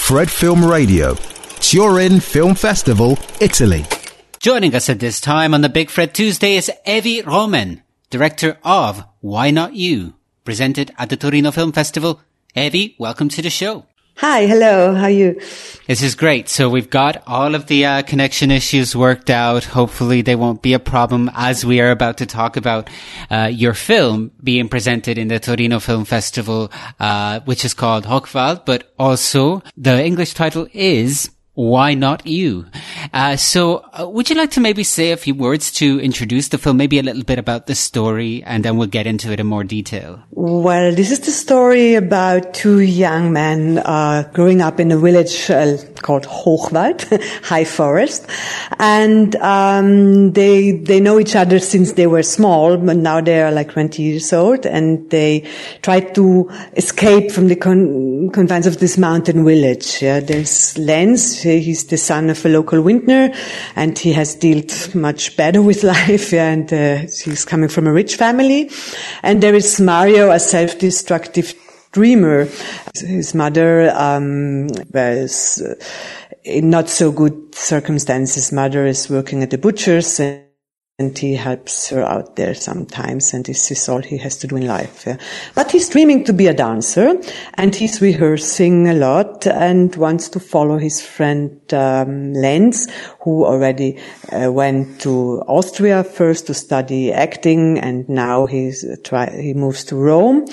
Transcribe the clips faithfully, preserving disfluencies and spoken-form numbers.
Fred Film Radio, Turin Film Festival, Italy. Joining us at this time on the Big Fred Tuesday is Evi Roman, director of Why Not You, presented at the Torino Film Festival. Evi, welcome to the show. Hi, hello, how are you? This is great. So we've got all of the uh, connection issues worked out. Hopefully they won't be a problem as we are about to talk about uh, your film being presented in the Torino Film Festival, uh, which is called Hochwald, but also the English title is Why Not You? Uh, so uh, would you like to maybe say a few words to introduce the film, maybe a little bit about the story, and then we'll get into it in more detail? Well, this is the story about two young men uh growing up in a village uh, called Hochwald, High Forest, and um they they know each other since they were small, but now they are like twenty years old, and they try to escape from the con- confines of this mountain village. Yeah, there's Lenz. He's the son of a local vintner, and he has dealt much better with life, yeah, and uh, he's coming from a rich family. And there is Mario, a self-destructive dreamer. His mother um was uh, in not so good circumstances. Mother is working at the butcher's, and And he helps her out there sometimes, and this is all he has to do in life. Yeah. But he's dreaming to be a dancer, and he's rehearsing a lot, and wants to follow his friend um, Lenz, who already uh, went to Austria first to study acting, and now he's uh, try he moves to Rome.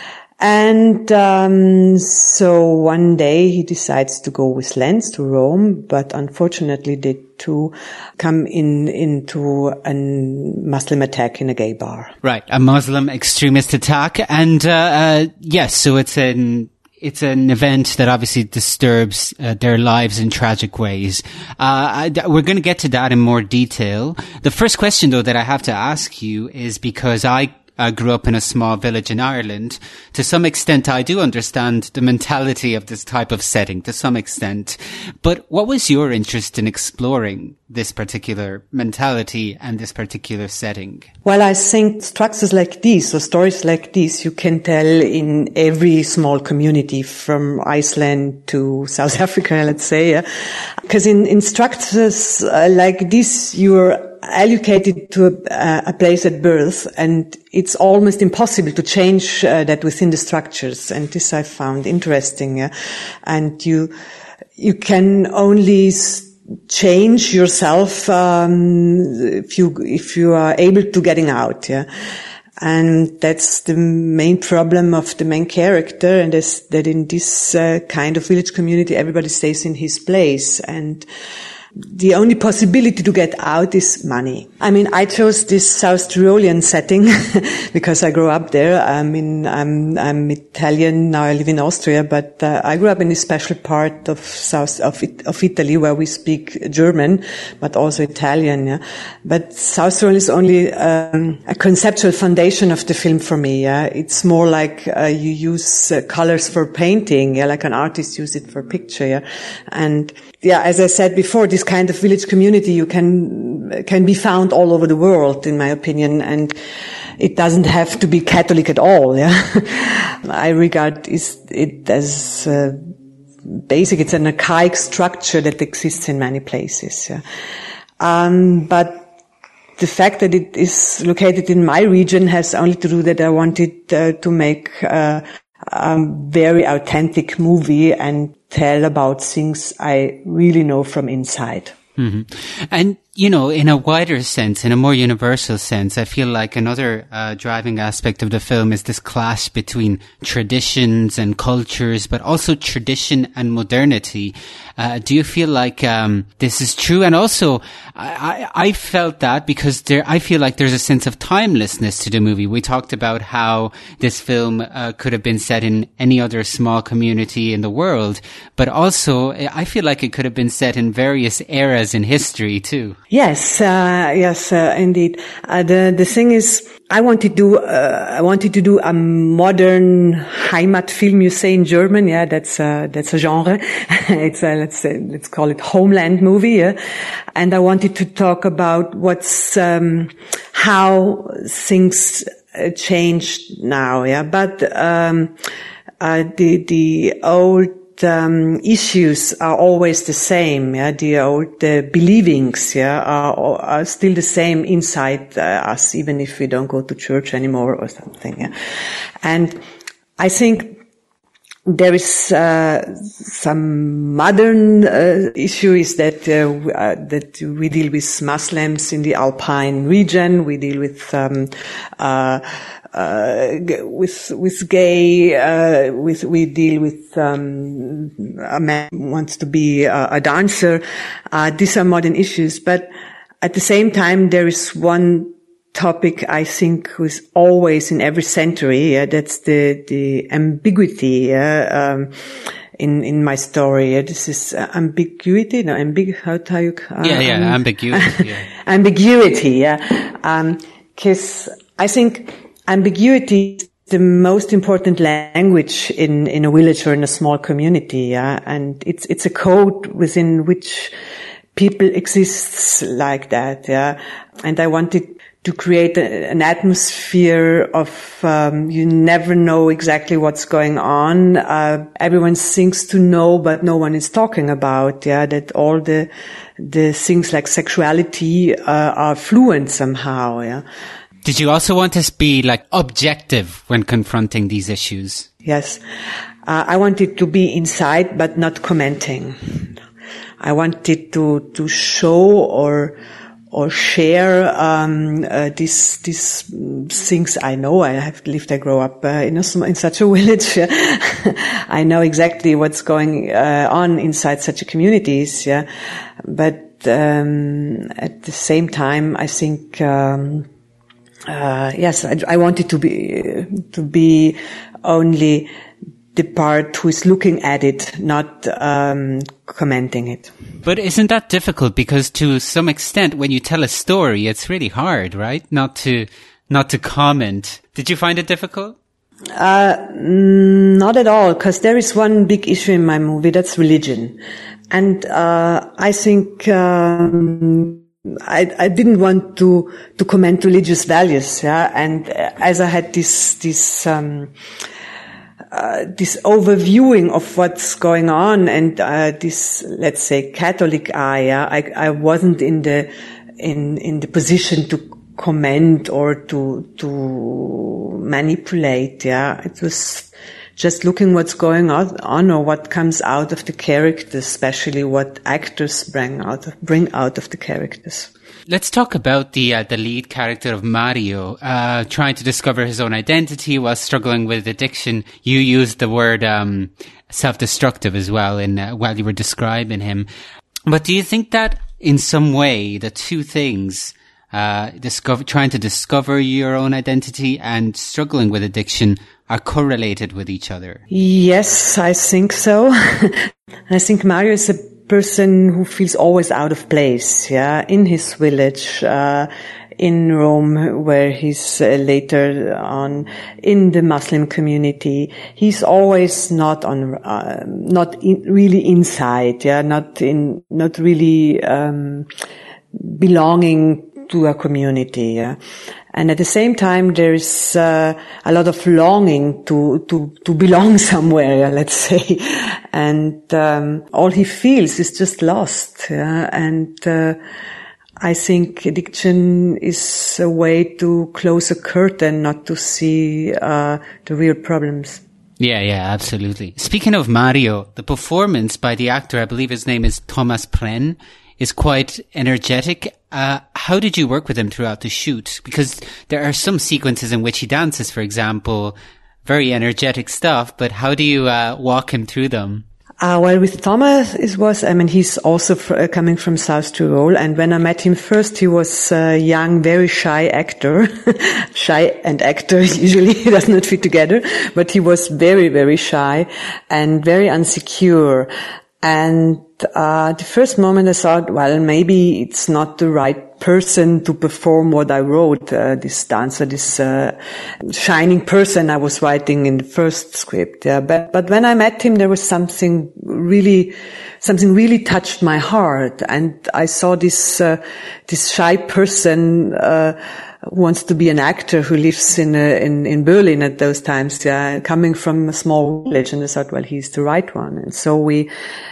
And um so one day he decides to go with Lenz to Rome, but unfortunately they two come in into a Muslim attack in a gay bar. Right, a Muslim extremist attack, and uh, uh yes, so it's an it's an event that obviously disturbs uh, their lives in tragic ways. Uh, I, we're going to get to that in more detail. The first question, though, that I have to ask you is because I I grew up in a small village in Ireland. To some extent, I do understand the mentality of this type of setting, to some extent. But what was your interest in exploring this particular mentality and this particular setting? Well, I think structures like these, or stories like these, you can tell in every small community, from Iceland to South Africa, let's say. Because in, in structures uh, like this, you're allocated to a, a place at birth, and it's almost impossible to change uh, that within the structures. And this I found interesting. Yeah? And you, you can only s- change yourself, um, if you, if you are able to getting out. Yeah. And that's the main problem of the main character, and is that in this uh, kind of village community, everybody stays in his place, and the only possibility to get out is money. I mean, I chose this South Tyrolean setting because I grew up there. I mean, I'm, I'm Italian, now I live in Austria, but uh, I grew up in a special part of South, of, of Italy where we speak German, but also Italian, yeah. But South Tyrol is only um, a conceptual foundation of the film for me, yeah. It's more like uh, you use uh, colors for painting, yeah, like an artist uses it for picture, yeah. And yeah, as I said before, this kind of village community you can can be found all over the world, in my opinion, and it doesn't have to be Catholic at all. Yeah, I regard it as uh, basic. It's an archaic structure that exists in many places. Yeah, um, but the fact that it is located in my region has only to do that I wanted uh, to make uh, a very authentic movie and tell about things I really know from inside. Mm-hmm. And, you know, in a wider sense, in a more universal sense, I feel like another uh, driving aspect of the film is this clash between traditions and cultures, but also tradition and modernity. Uh, do you feel like um, this is true? And also, I, I, I felt that because there, I feel like there's a sense of timelessness to the movie. We talked about how this film uh, could have been set in any other small community in the world, but also I feel like it could have been set in various eras in history too. Yes, uh, yes, uh, indeed. Uh, the the thing is, I wanted to do uh, I wanted to do a modern Heimatfilm. You say in German, yeah, that's uh, that's a genre. It's a, let's say, let's call it homeland movie. Yeah? And I wanted to talk about what's um, how things uh, changed now. Yeah, but um, uh, the the old um, issues are always the same. Yeah, the old the believings, yeah, are, are still the same inside uh, us, even if we don't go to church anymore or something. Yeah, and I think there is uh, some modern uh, issue is that uh, uh, that we deal with Muslims in the Alpine region. We deal with um, uh, uh, with with gay. Uh, with we deal with um, a man who wants to be a, a dancer. Uh, these are modern issues, but at the same time, there is one topic I think was always in every century. Yeah, that's the the ambiguity. Yeah, um, in in my story, yeah, this is uh, ambiguity. No, ambig. How do you? Uh, yeah, yeah, um, ambiguity. Yeah. ambiguity. Yeah, because um, I think ambiguity is the most important language in in a village or in a small community. Yeah, and it's it's a code within which people exist like that. Yeah, and I wanted to create a, an atmosphere of um, you never know exactly what's going on. Uh, everyone thinks to know, but no one is talking about. Yeah, that all the the things like sexuality uh, are fluent somehow. Yeah. Did you also want to be like objective when confronting these issues? Yes, uh, I wanted to be inside, but not commenting. I wanted to to show or. or share um uh, these these things I know. I have lived, I grow up uh, in a in such a village. Yeah. I know exactly what's going uh, on inside such a communities. Yeah, but um at the same time, I think um uh yes, I, I wanted to be to be only the part who is looking at it, not um commenting it. But isn't that difficult? Because to some extent, when you tell a story, it's really hard, right? Not to not to comment. Did you find it difficult? Uh not at all, because there is one big issue in my movie, that's religion. And uh I think um I, I didn't want to to comment religious values, yeah. And as I had this this um Uh, this overviewing of what's going on and uh, this, let's say, Catholic eye, yeah, I, I wasn't in the in in the position to comment or to to manipulate. Yeah, it was just looking what's going on, on or what comes out of the characters, especially what actors bring out of, bring out of the characters. Let's talk about the uh, the lead character of Mario, uh, trying to discover his own identity while struggling with addiction. You used the word um, self-destructive as well in uh, while you were describing him. But do you think that in some way the two things, uh, discover, trying to discover your own identity and struggling with addiction, are correlated with each other? Yes, I think so. I think Mario is a person who feels always out of place, yeah, in his village, uh, in Rome, where he's uh, later on in the Muslim community. He's always not on, uh, not in, really inside, yeah, not in, not really, um, belonging to a community, yeah. And at the same time, there is uh, a lot of longing to to to belong somewhere, let's say, and um, all he feels is just lost. Yeah? And uh, I think addiction is a way to close a curtain, not to see uh, the real problems. Yeah, yeah, absolutely. Speaking of Mario, the performance by the actor, I believe his name is Thomas Prenn, is quite energetic. Uh, how did you work with him throughout the shoot? Because there are some sequences in which he dances, for example, very energetic stuff, but how do you uh, walk him through them? Uh, well, with Thomas, it was, I mean, he's also fr- uh, coming from South Tyrol. And when I met him first, he was a young, very shy actor. Shy and actor usually does not fit together, but he was very, very shy and very insecure. And uh the first moment I thought, well, maybe it's not the right person to perform what I wrote, uh, this dancer, this uh, shining person I was writing in the first script. Yeah. But, but when I met him, there was something really, something really touched my heart. And I saw this, uh, this shy person, uh, wants to be an actor who lives in a, in in Berlin at those times, yeah, coming from a small village, and I thought, well, he's the right one. And so we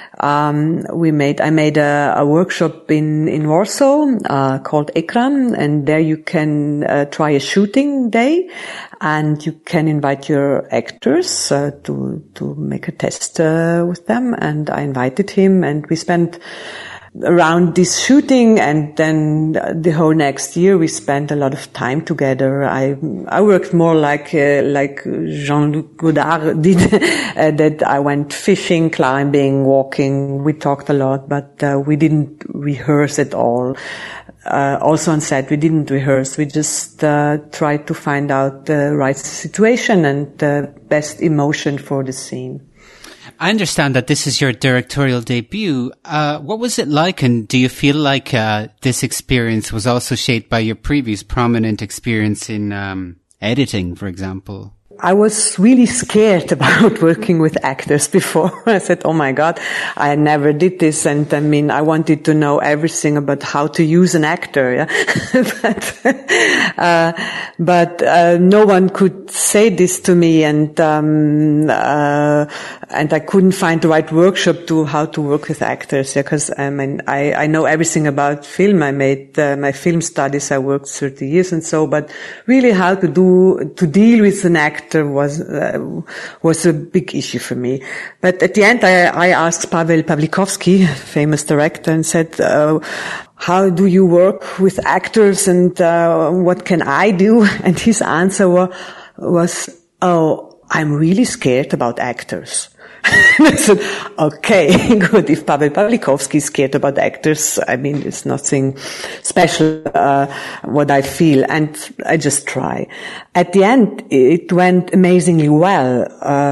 um we made I made a, a workshop in in Warsaw uh, called Ekran, and there you can uh, try a shooting day, and you can invite your actors uh, to to make a test uh, with them. And I invited him, and we spent around this shooting, and then the whole next year we spent a lot of time together. I I worked more like uh, like Jean-Luc Godard did, uh, that I went fishing, climbing, walking. We talked a lot, but uh, we didn't rehearse at all. Uh, also on set, we didn't rehearse. We just uh, tried to find out the right situation and the best emotion for the scene. I understand that this is your directorial debut. Uh, what was it like, and do you feel like uh, this experience was also shaped by your previous prominent experience in um, editing, for example? I was really scared about working with actors before. I said, oh my God, I never did this. And I mean, I wanted to know everything about how to use an actor. Yeah? but, uh, but, uh, no one could say this to me. And, um, uh, and I couldn't find the right workshop to how to work with actors. Yeah, cause I mean, I, I know everything about film. I made, uh, my film studies. I worked thirty years and so, but really how to do, to deal with an actor was uh, was a big issue for me. But at the end, I, I asked Pavel Pawlikowski, famous director, and said, uh, how do you work with actors, and uh, what can I do? And his answer wa- was, oh, I'm really scared about actors. I said, okay, good. If Pavel Pawlikowski is scared about actors, I mean, it's nothing special, uh, what I feel. And I just try. At the end, it went amazingly well.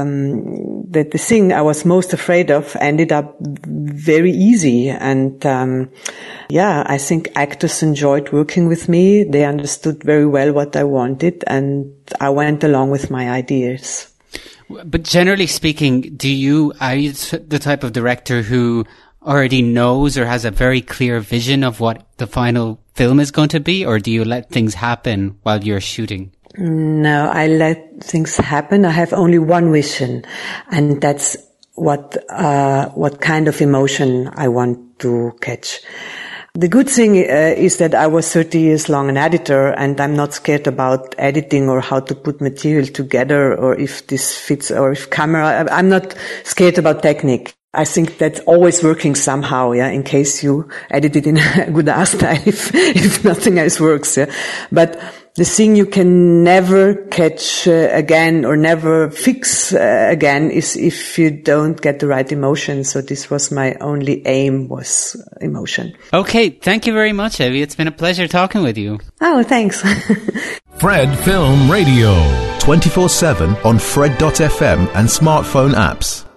Um, that the thing I was most afraid of ended up very easy. And, um, yeah, I think actors enjoyed working with me. They understood very well what I wanted, and I went along with my ideas. But generally speaking, do you, are you the type of director who already knows or has a very clear vision of what the final film is going to be, or do you let things happen while you're shooting? No, I let things happen. I have only one vision, and that's what, uh, what kind of emotion I want to catch. The good thing uh, is that I was thirty years long an editor, and I'm not scared about editing or how to put material together, or if this fits, or if camera. I'm not scared about technique. I think that's always working somehow, yeah, in case you edit it in a good art style, if, if nothing else works, yeah. But the thing you can never catch uh, again or never fix uh, again is if you don't get the right emotion. So this was my only aim, was emotion. Okay, thank you very much, Evie. It's been a pleasure talking with you. Oh, thanks. Fred Film Radio. twenty-four seven on Fred dot f m and smartphone apps.